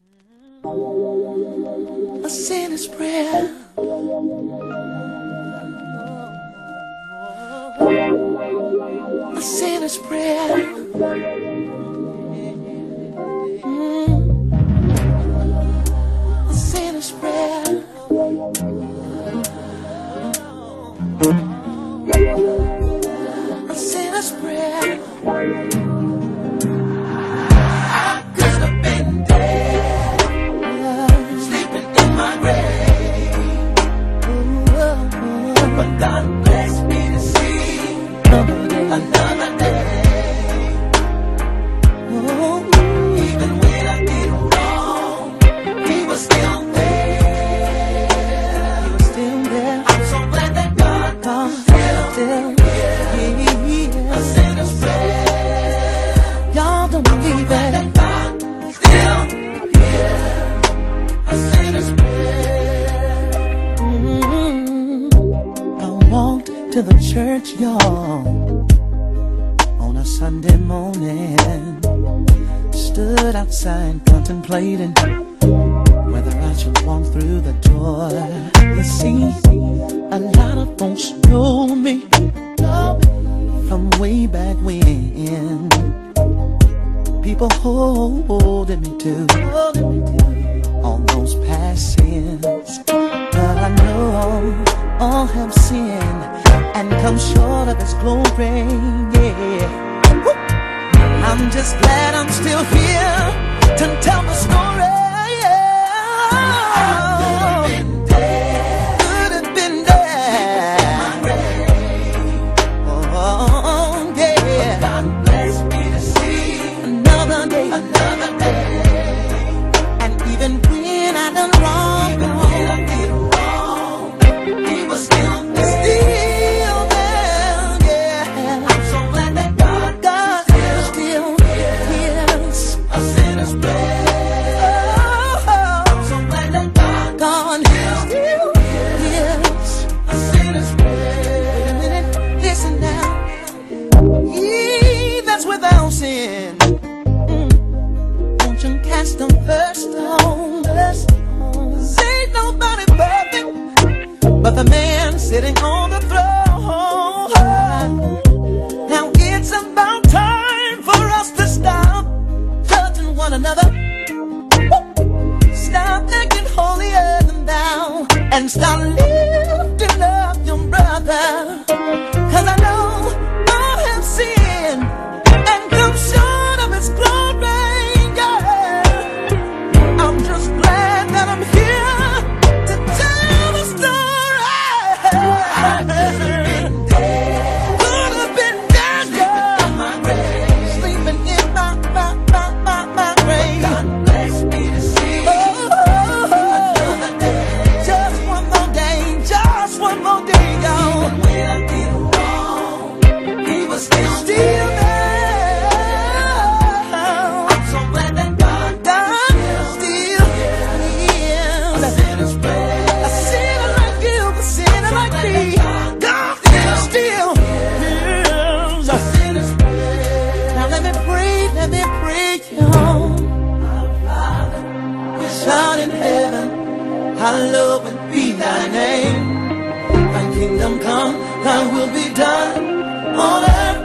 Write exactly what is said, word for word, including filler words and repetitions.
A sinner's prayer. A sinner's prayer. Mm. A sinner's prayer. A sinner's prayer. I could have been dead, sleeping in my grave, but God blessed me to see another day. Even when I did wrong, He was still there. He was still there. I'm so glad that God comes still, still here. A sinner's prayer. Y'all don't believe that. God still here. A sinner's prayer. Mm-hmm. I walked to the church, y'all, on a Sunday morning. Stood outside contemplating whether I should walk through the door. You see, a lot of folks know me from way back when. People holding me to all those past sins. But I know all have sinned and come short of His glory, yeah. I'm just glad I'm still here to tell the story. Could have been dead. Oh, yeah. God blessed me to see another day, another day. And even when I done wrong, even when I did wrong, He was still there. Still there, yeah. I'm so glad that God, God still, still hears a sinner's prayer. Oh, I'm so glad that God, God still hears a sinner's prayer. Wait a minute, listen now. He that's without sin, mm, won't you cast the first stone? Cause ain't nobody perfect but the man sitting on the throne. Now it's about time for us to stop judging one another. Stop acting holier than thou and start lifting up your brother. Cause I know all have sinned and come short of His glory, yeah. I'm just glad that I'm here to tell the story. Could have been dead, yeah. Sleeping in my, my, my, my, my grave. God bless me to see another day. Just one more day, just one more day, y'all. Even when I did wrong, He was still, still there. I'm so glad that God, God still hears a sinner's prayer. A sinner like you, a sinner like me, God still hears a sinner's prayer. Now let me pray, let me pray, y'all. Our Father, which art in heaven, hallowed be Thy name. Thy kingdom come, Thy will be done on earth